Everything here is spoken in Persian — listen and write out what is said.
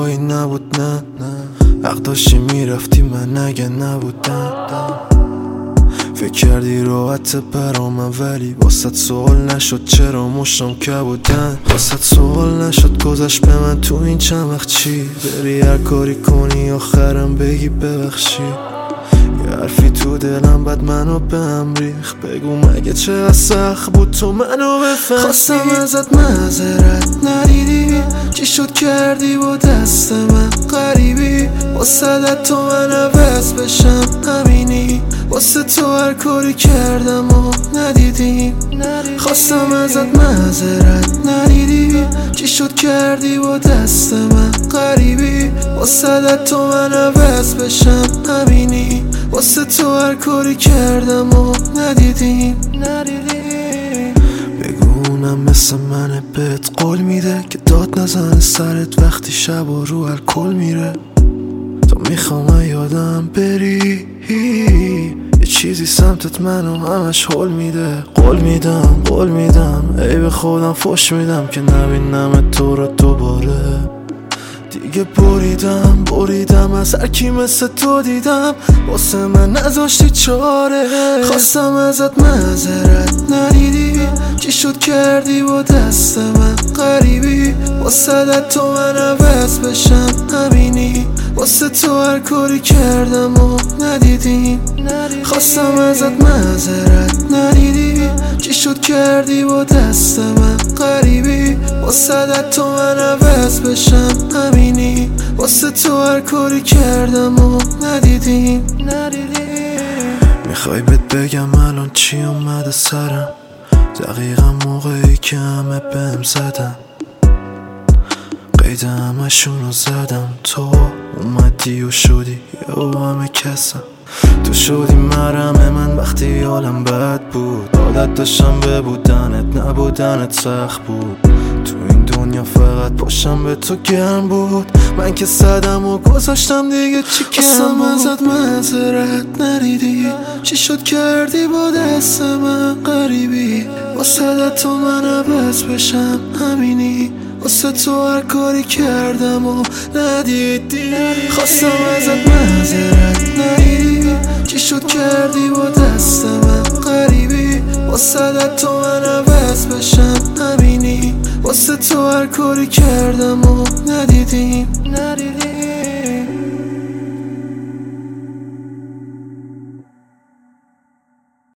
جایی نبود نه حق داشتی میرفتی من اگه نبودم فکر کردی راحت برام ولی واسط سوال نشد چرا مشتم که بودن واسط سوال نشد گذشت به من تو این چند وقت چی بری هر کاری کنی آخرم بگی ببخشی یه حرفی تو دلم بعد منو به هم ریخ بگو مگه چقدر سخت بود تو منو بفهمی خواستم ازت معذرت ندیدی چی شد کردی با دست من غریبی واسه تو من عوض بشم همینی واسه تو هر کاری کردم و ندیدی خواستم ازت معذرت ندیدی چی شد کردی با دست من غریبی واسه تو من عوض بشم همینی واسه تو هر کاری کردم و ندیدی بگو اونم مثل منه بهت قول میده که داد نزنه سرت وقتی شب و رو الکل میره تو میخوام یادم بری یه چیزی سمتت منو همش حل میده قول میدم ای به خودم فش میدم که نبینم تو را دوباره دیگه بریدم از هر کی مثل تو دیدم واسه من نذاشتی چاره خواستم ازت معذرت ندیدی چی شد کردی با دست من غریبی واسه تو من عوض بشم همینی واسه تو هر کاری کردم و ندیدی خواستم ازت معذرت ندیدی چی شد کردی با دست من غریبی واسه تو من عوض بشم همینی واسه تو هر کاری کردم و ندیدی میخوای بهت بگم الان چی اومده سرم دقیقا موقعی که همه بهم زدن قید همشونو زدم تو اومدی و شدی یا همه کسم تو شدی مرهم من وقتی حالم بد بود عادت داشتم به بودنت نبودنت سخت بود تو این دنیا فقط پاشم به تو گرم بود من که صدم و گذاشتم دیگه چی کم بود ازت معذرت ندیدی چی شد کردی با دست من غریبی واسه تو من عوض بشم همینی واسه تو هر کاری کردم و ندیدی خواستم ازت معذرت ندیدی چی شد کردی با دست من غریبی واسه تو من عوض بشم همینی واسه تو هر کاری کردم و ندیدی